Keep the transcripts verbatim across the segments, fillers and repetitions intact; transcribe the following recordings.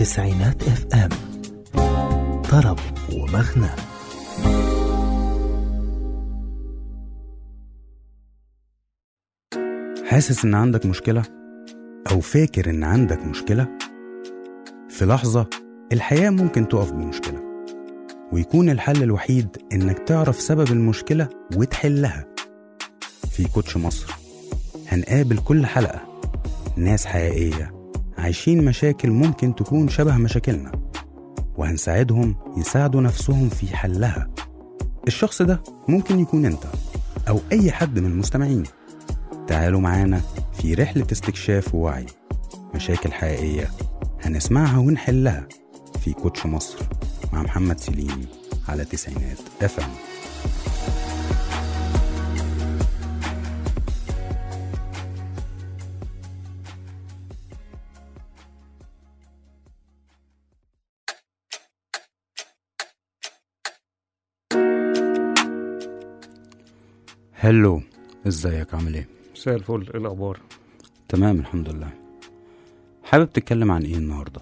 تسعينات اف ام، طرب ومغنى. حاسس ان عندك مشكلة او فاكر ان عندك مشكلة؟ في لحظة الحياة ممكن تقف بمشكلة، ويكون الحل الوحيد انك تعرف سبب المشكلة وتحلها. في كوتش مصر هنقابل كل حلقة ناس حقيقية عايشين مشاكل ممكن تكون شبه مشاكلنا، وهنساعدهم يساعدوا نفسهم في حلها. الشخص ده ممكن يكون انت او اي حد من المستمعين. تعالوا معانا في رحلة استكشاف ووعي مشاكل حقيقية هنسمعها ونحلها في كوتش مصر مع محمد سليم على تسعينات اف ام. هلو، ازيك؟ عامل ايه؟ مساء الفل، ايه الاخبار؟ تمام الحمد لله. حابب تتكلم عن ايه النهارده؟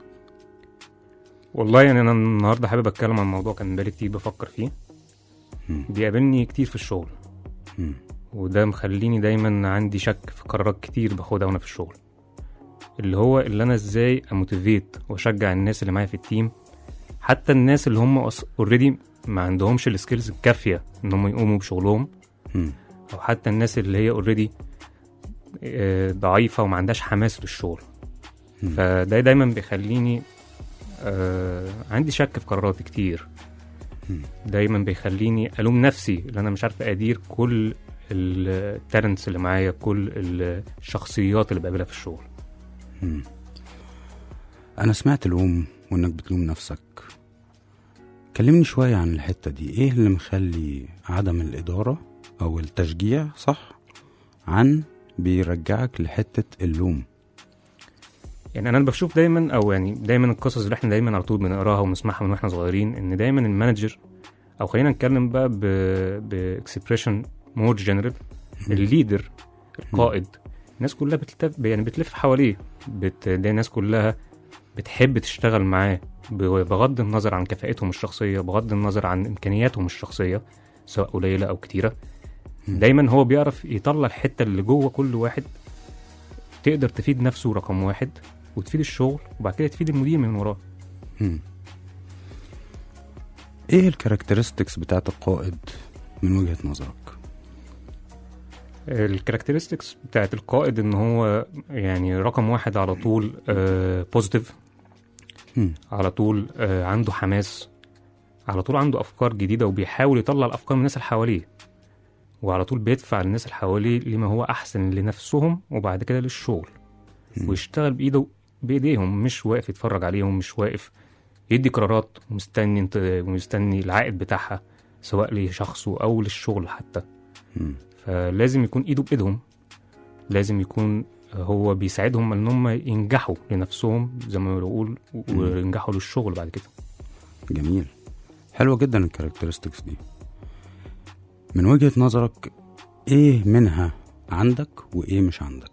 والله يعني انا النهارده حابب اتكلم عن موضوع كان بالي كتير بفكر فيه. مم. بيقابلني كتير في الشغل. مم. وده مخليني دايما عندي شك في قرارات كتير باخدها وانا في الشغل، اللي هو اللي انا ازاي اموتيفيت واشجع الناس اللي معايا في التيم، حتى الناس اللي هم اوريدي ما عندهمش السكيلز الكافيه ان هم يقوموا بشغلهم. مم. او حتى الناس اللي هي اوريدي ضعيفه وما عندهاش حماس للشغل. مم. فده دايما بيخليني آه عندي شك في قراراتي كتير. مم. دايما بيخليني ألوم نفسي اللي أنا مش عارف أدير كل التالنتس اللي معايا، كل الشخصيات اللي بقابلها في الشغل. مم. أنا سمعت لوم وإنك بتلوم نفسك. كلمني شوية عن الحتة دي. إيه اللي مخلي عدم الإدارة أو التشجيع صح عن بيرجعك لحتة اللوم؟ يعني أنا بشوف دايما، أو يعني دايما القصص اللي احنا دايما على طول بنقراها ونسمعها من واحنا صغيرين، إن دايما المانجر، أو خلينا نتكلم بقى بإكسبريشن مور جنرال، الليدر، القائد، الناس كلها بتلف يعني بتلف حواليه، بت... ده الناس كلها بتحب تشتغل معاه بغض النظر عن كفاءتهم الشخصية، بغض النظر عن إمكانياتهم الشخصية سواء قليلة أو كتيرة. دايما هو بيعرف يطلع الحتة اللي جوه كل واحد تقدر تفيد نفسه رقم واحد، وتفيد الشغل، وبعد كده تفيد المدير من وراه. مم. ايه الكاركترستكس بتاعت القائد من وجهة نظرك؟ الكاركترستكس بتاعت القائد ان هو يعني رقم واحد على طول بوزيتيف، آه على طول آه عنده حماس، على طول عنده افكار جديدة، وبيحاول يطلع الافكار من الناس اللي حواليه، وعلى طول بيدفع الناس اللي حواليه لما هو احسن لنفسهم وبعد كده للشغل. م. ويشتغل بايده بايديهم، مش واقف يتفرج عليهم، مش واقف يدي قرارات ومستني انت ومستني العائد بتاعها سواء لشخصه او للشغل حتى. م. فلازم يكون ايده بايدهم، لازم يكون هو بيساعدهم ان هم ينجحوا لنفسهم زي ما بقول، وينجحوا للشغل بعد كده. جميل، حلوة جدا الكاركترستكس دي. من وجهة نظرك ايه منها عندك وايه مش عندك؟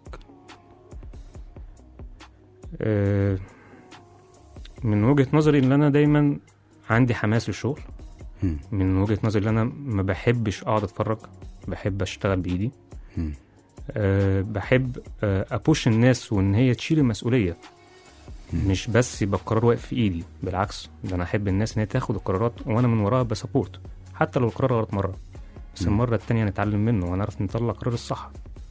أه من وجهة نظري ان انا دايما عندي حماس للشغل. م. من وجهة نظري ان انا ما بحبش اقعد اتفرج، بحب اشتغل بايدي. أه بحب أه ابوش الناس وان هي تشيل المسؤولية، م. مش بس يبقى القرار واقف في ايدي، بالعكس ده انا احب الناس ان هي تاخد القرارات وانا من وراها بسابورت، حتى لو القرار غلط مرة، بس م. المرة التانية نتعلم منه ونعرف نطلع قرار الصح.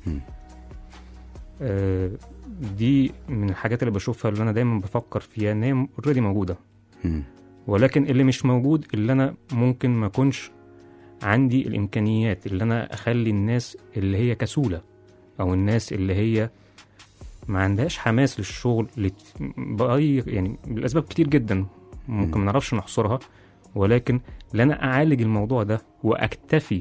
أه دي من الحاجات اللي بشوفها اللي انا دايما بفكر فيها ان هي اوريدي موجودة. م. ولكن اللي مش موجود اللي انا ممكن ما كنش عندي الامكانيات اللي انا اخلي الناس اللي هي كسولة او الناس اللي هي ما عندهاش حماس للشغل بأي يعني الاسباب كتير جدا ممكن ما نعرفش نحصرها، ولكن اللي انا اعالج الموضوع ده واكتفي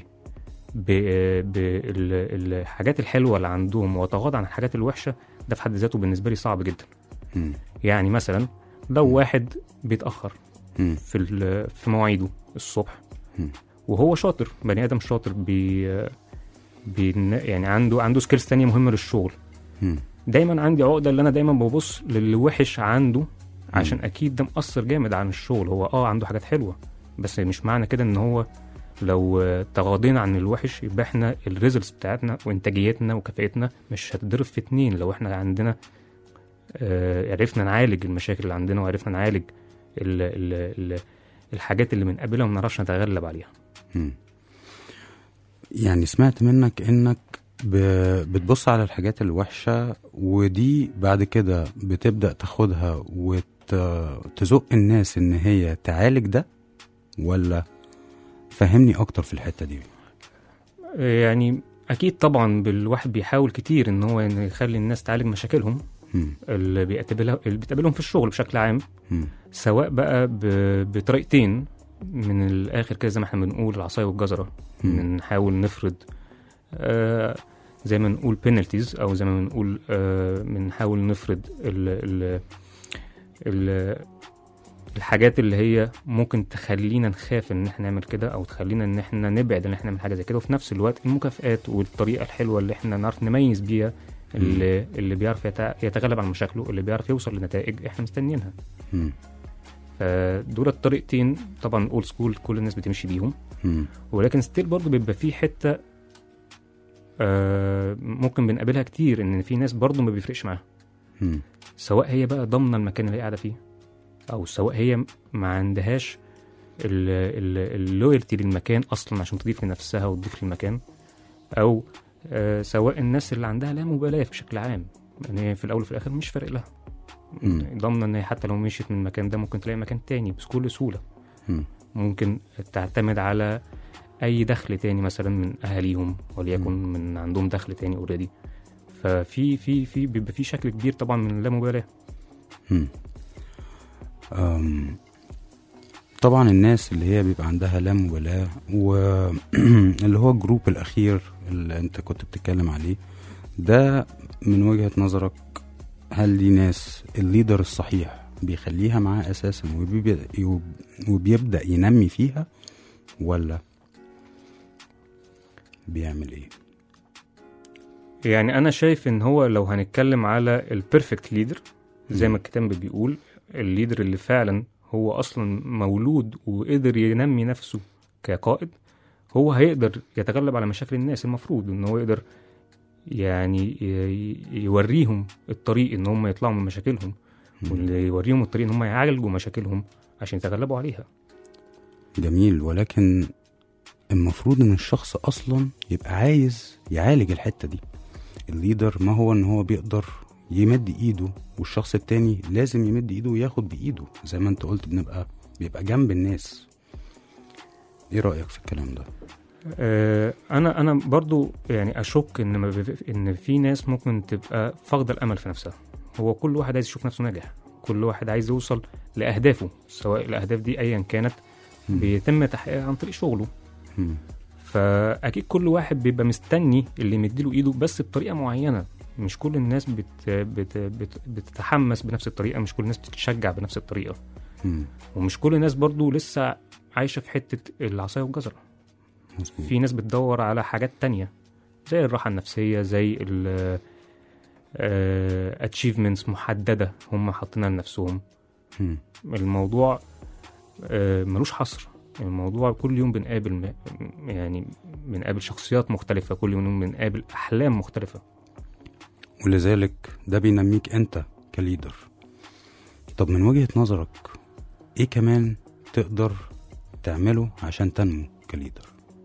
بالحاجات الحلوة اللي عندهم واتغاضى عن الحاجات الوحشة، ده في حد ذاته بالنسبة لي صعب جدا. م. يعني مثلا لو م. واحد بيتأخر م. في في مواعيده الصبح، م. وهو شاطر، بني آدم شاطر، بي, بي يعني عنده عنده سكيلز تانية مهمة للشغل، م. دايما عندي عقدة اللي انا دايما ببص للي وحش عنده عشان اكيد ده مأثر جامد عن الشغل. هو اه عنده حاجات حلوه، بس مش معنى كده ان هو لو تغاضينا عن الوحش يبقى احنا الريزلتس بتاعتنا وانتاجيتنا وكفاءتنا مش هتضرب في اتنين. لو احنا عندنا آه عرفنا نعالج المشاكل اللي عندنا وعرفنا نعالج ال ال ال الحاجات اللي بنقابلها وما نعرفش نتغلب عليها. مم. يعني سمعت منك انك بتبص على الحاجات الوحشة ودي بعد كده بتبدأ تاخدها وتزق الناس ان هي تعالج ده، ولا فهمني اكتر في الحتة دي؟ يعني اكيد طبعا بالواحد بيحاول كتير ان هو يخلي الناس تعالج مشاكلهم م. اللي بيقابلها اللي بتقابلهم في الشغل بشكل عام، م. سواء بقى بطريقتين من الاخر كده زي ما احنا بنقول العصايه والجزره. بنحاول نفرض آه زي ما نقول penalties او زي ما بنقول آه بنحاول نفرض ال ال ال الحاجات اللي هي ممكن تخلينا نخاف ان احنا نعمل كده او تخلينا ان احنا نبعد ان احنا نعمل حاجه زي كده، وفي نفس الوقت المكافآت والطريقه الحلوه اللي احنا نعرف نميز بيها اللي اللي بيعرف يتغلب على مشاكله، اللي بيعرف يوصل لنتائج احنا مستنيينها. فدول الطريقتين طبعا اولد سكول كل الناس بتمشي بيهم، ولكن ستيل برضو بيبقى في حته آه ممكن بنقابلها كتير ان في ناس برضو ما بيفرقش معاها، سواء هي بقى ضامنه المكان اللي هي قاعده فيه او سواء هي ما عندهاش اللويالتي للمكان اصلا عشان تضيف لنفسها وتضيف للمكان، او آه سواء الناس اللي عندها لا مبالاه بشكل عام، يعني في الاول وفي الاخر مش فارق لها، ضامنه ان هي حتى لو مشيت من المكان ده ممكن تلاقي مكان تاني بكل سهوله. م. ممكن تعتمد على اي دخل تاني مثلا من اهاليهم وليكن م. من عندهم دخل تاني اوريدي. ففي في في بيبقى في شكل كبير طبعا من اللامبالاه. امم طبعا الناس اللي هي بيبقى عندها لا مبالاه واللي هو الجروب الاخير اللي انت كنت بتتكلم عليه ده، من وجهة نظرك هل دي ناس الليدر الصحيح بيخليها معاه اساسا وبيبدأ, وبيبدأ ينمي فيها، ولا بيعمل ايه؟ يعني انا شايف ان هو لو هنتكلم على البيرفكت ليدر زي ما الكتاب بيقول، الليدر اللي فعلا هو اصلا مولود وقدر ينمي نفسه كقائد، هو هيقدر يتغلب على مشاكل الناس. المفروض ان هو يقدر يعني يوريهم الطريق ان هم يطلعوا من مشاكلهم، واللي يوريهم الطريق ان هم يعالجوا مشاكلهم عشان يتغلبوا عليها. جميل، ولكن المفروض ان الشخص اصلا يبقى عايز يعالج الحتة دي. الليدر ما هو ان هو بيقدر يمد ايده والشخص التاني لازم يمد ايده وياخد بايده، زي ما انت قلت بنبقى بيبقى جنب الناس. ايه رأيك في الكلام ده؟ آه انا انا برضو يعني اشك ان ما ان في ناس ممكن تبقى فاقده الامل في نفسها. هو كل واحد عايز يشوف نفسه ناجح، كل واحد عايز يوصل لاهدافه، سواء الاهداف دي ايا كانت م. بيتم تحقيقها عن طريق شغله. م. فاكيد كل واحد بيبقى مستني اللي يمديله ايده بس بطريقه معينه. مش كل الناس بت بت بت بتتحمس بنفس الطريقه، مش كل الناس بتتشجع بنفس الطريقه، م. ومش كل الناس برضو لسه عايشه في حته العصايه والجزره. في ناس بتدور على حاجات تانية زي الراحة النفسية، زي ال achievements محددة هم حاطينها لنفسهم. م. الموضوع ملوش حصر. الموضوع كل يوم بنقابل يعني بنقابل شخصيات مختلفة، كل يوم بنقابل أحلام مختلفة، ولذلك ده بينميك أنت كليدر. طب من وجهة نظرك إيه كمان تقدر تعمله عشان تنمو كليدر؟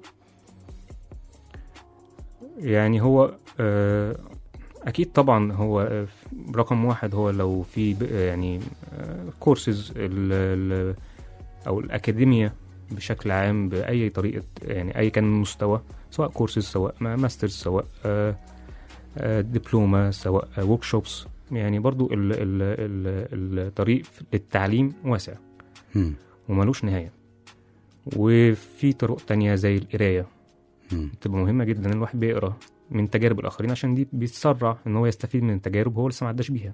يعني هو أكيد طبعا هو رقم واحد هو لو في يعني كورسز أو الأكاديمية بشكل عام بأي طريقة، يعني أي كان مستوى، سواء كورسز سواء ماسترز سواء دبلومة سواء وركشوبس، يعني برضو ال ال ال الطريق للتعليم واسع م. وملوش نهاية. وفي طرق تانية زي القراية تبقى مهمة جدا، الواحد بيقرأ من تجارب الآخرين عشان دي بيتسرع ان هو يستفيد من التجارب هو لسه ما عداش بيها.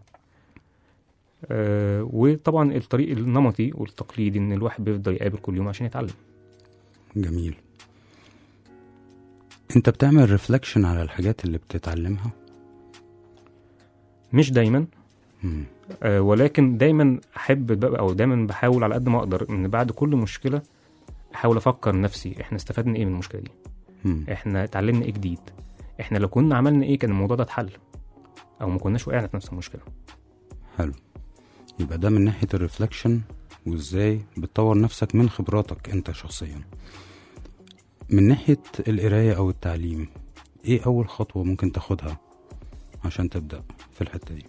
أه وطبعا الطريق النمطي والتقليدي ان الواحد بيفضل يقابل كل يوم عشان يتعلم. جميل. انت بتعمل ريفلكشن على الحاجات اللي بتتعلمها؟ مش دايما. مم. آه ولكن دايما احب بقى او دايما بحاول على قد ما اقدر ان بعد كل مشكله احاول افكر نفسي احنا استفدنا ايه من المشكله دي، مم. احنا اتعلمنا ايه جديد، احنا لو كنا عملنا ايه كان الموضوع ده اتحل او ما كناش وقعنا في نفس المشكله. حلو. يبقى ده من ناحيه الريفلكشن وازاي بتطور نفسك من خبراتك انت شخصيا. من ناحيه القرايه او التعليم، ايه اول خطوه ممكن تاخدها عشان تبدا في الحته دي؟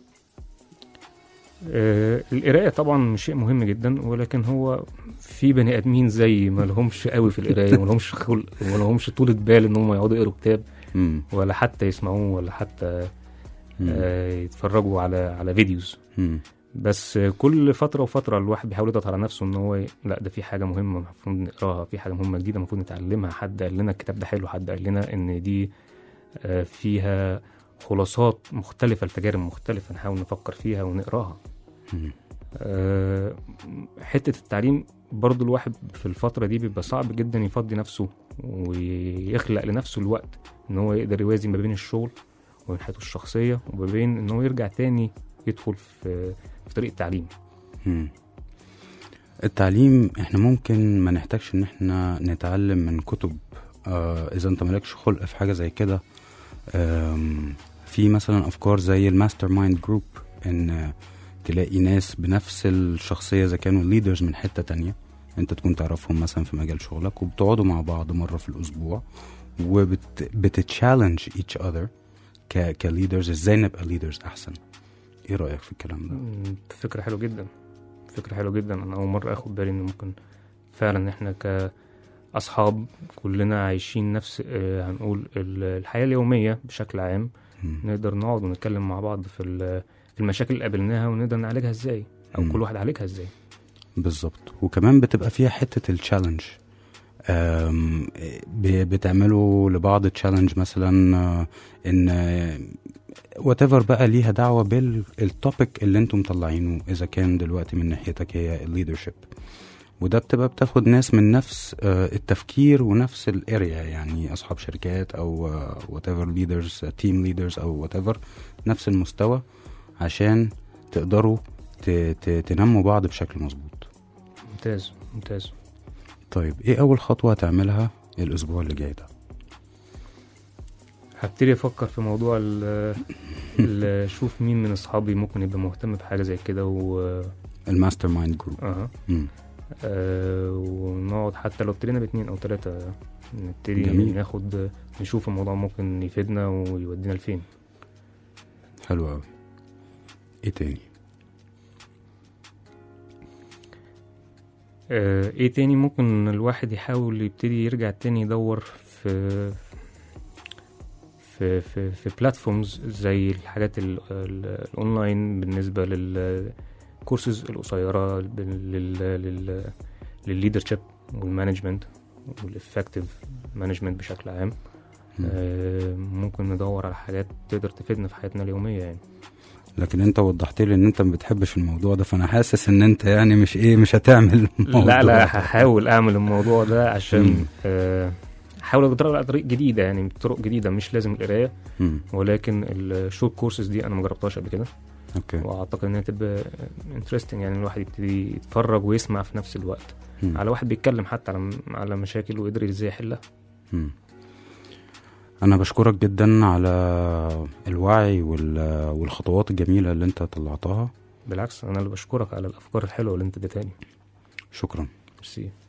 آه القرايه طبعا شيء مهم جدا، ولكن هو في بني ادمين زي ما لهمش قوي في القرايه، ما لهمش خلق وما لهمش طولة بال ان هم يقعدوا يقروا كتاب مم. ولا حتى يسمعوه ولا حتى مم. آه يتفرجوا على على فيديوز. مم. بس كل فتره وفتره الواحد بيحاول يضغط على نفسه ان هو ي- لا ده في حاجه مهمه المفروض نقراها، في حاجه مهمه جديده المفروض نتعلمها، حد قال لنا الكتاب ده حلو، حد قال لنا ان دي آه فيها خلاصات مختلفه لتجارب مختلفه، نحاول نفكر فيها ونقراها. مم. آه، حتة التعليم برضو الواحد في الفترة دي بيبقى صعب جدا يفضي نفسه ويخلق لنفسه الوقت ان هو يقدر يوازي ما بين الشغل وبين حياته الشخصية وما بين ان هو يرجع تاني يدخل في في طريق التعليم. مم. التعليم احنا ممكن ما نحتاجش ان احنا نتعلم من كتب. آه اذا انت مالكش خلق في حاجة زي كده، آم، في مثلا افكار زي الماستر مايند جروب، ان تلاقي ناس بنفس الشخصية اذا كانوا ليدرز من حتة تانية انت تكون تعرفهم مثلا في مجال شغلك، وبتقعدوا مع بعض مرة في الاسبوع وبتتشالنج each other ك كليدرز، ازاي نبقى ليدرز احسن. ايه رأيك في الكلام ده؟ مم، فكرة حلوة جدا، فكرة حلوة جدا. انا اول مرة اخد بالي ان ممكن فعلا احنا كأصحاب كلنا عايشين نفس آه، هنقول ال- الحياة اليومية بشكل عام، مم. نقدر نقعد ونتكلم مع بعض في ال- في المشاكل اللي قابلناها ونقدر نعالجها ازاي، او مم. كل واحد عالجها ازاي. بالظبط. وكمان بتبقى فيها حتة التشالنج، بتعملوا لبعض تشالنج مثلا، آه، ان whatever بقى ليها دعوة بالتوبيك اللي انتم مطلعينه، اذا كان دلوقتي من ناحيتك هي الليدرشيب، وده بتبقى بتاخد ناس من نفس آه، التفكير ونفس الاريا، يعني اصحاب شركات او آه، whatever leaders team leaders او whatever، نفس المستوى عشان تقدروا ت- ت- تنموا بعض بشكل مظبوط. ممتاز ممتاز. طيب ايه اول خطوة هتعملها الاسبوع اللي جاي ده؟ هبتدي افكر في موضوع ال ال- شوف مين من اصحابي ممكن يبقى مهتم بحاجه زي كده و الماستر مايند جروب. اها مم. آه، ونقعد حتى لو ابتدينا باتنين او تلاتة نبتدي جميل. ناخد نشوف الموضوع ممكن يفيدنا ويودينا لفين. حلو قوي. ايه تاني؟ آه، ايه تاني ممكن الواحد يحاول يبتدي يرجع تاني يدور في في في في بلاتفورمز زي الحاجات ال- ال- الاونلاين بالنسبه للكورسز القصيره لل لل للليدرشيب والمانجمنت والافكتيف مانجمنت بشكل عام. آه، ممكن ندور على حاجات تقدر تفيدنا في حياتنا اليوميه يعني. لكن انت وضحت لي ان انت ما بتحبش الموضوع ده، فانا حاسس ان انت يعني مش ايه مش هتعمل الموضوع لا ده. لا هحاول اعمل الموضوع ده مم. عشان آه، احاول اجرب على طريق جديده، يعني طرق جديده مش لازم القرايه، مم. ولكن الشورت كورسز دي انا ما جربتهاش قبل كده، اوكي. واعتقد انها تبقى انترستنج، يعني الواحد يبتدي يتفرج ويسمع في نفس الوقت مم. على واحد بيتكلم حتى على على مشاكل وقدر ازاي يحلها. مم. انا بشكرك جدا على الوعي وال- والخطوات الجميلة اللي انت طلعتها. بالعكس انا اللي بشكرك على الافكار الحلوه اللي انت اديتها لي. شكرا. ميرسي.